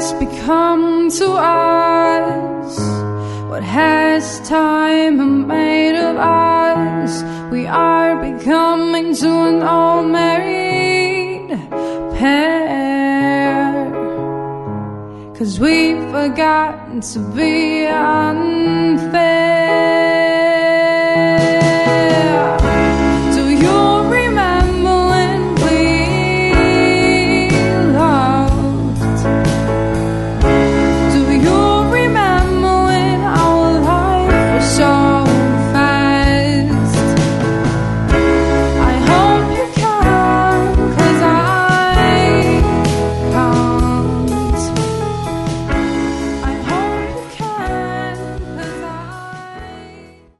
has become to us? What has time made of us? We are becoming to an old married pair, 'cause we've forgotten to be unfair.